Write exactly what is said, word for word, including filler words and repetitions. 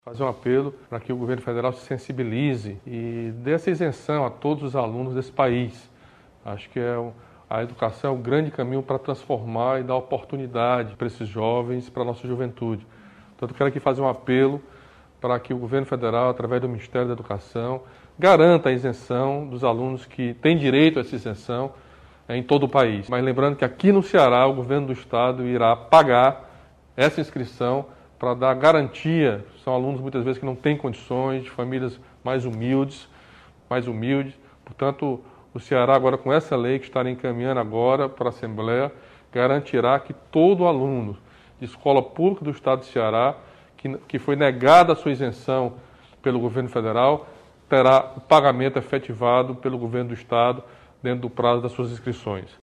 Fazer um apelo para que o governo federal se sensibilize e dê essa isenção a todos os alunos desse país. Acho que é um, a educação é um grande caminho para transformar e dar oportunidade para esses jovens, para a nossa juventude. Portanto, quero aqui fazer um apelo para que o governo federal, através do Ministério da Educação, garanta a isenção dos alunos que têm direito a essa isenção em todo o país. Mas lembrando que aqui no Ceará, o governo do estado irá pagar essa inscrição para dar garantia. São alunos muitas vezes que não têm condições, de famílias mais humildes, mais humildes. Portanto, o Ceará agora com essa lei que está encaminhando agora para a Assembleia, garantirá que todo aluno de escola pública do estado do Ceará, que, que foi negada a sua isenção pelo governo federal, terá o pagamento efetivado pelo governo do estado dentro do prazo das suas inscrições.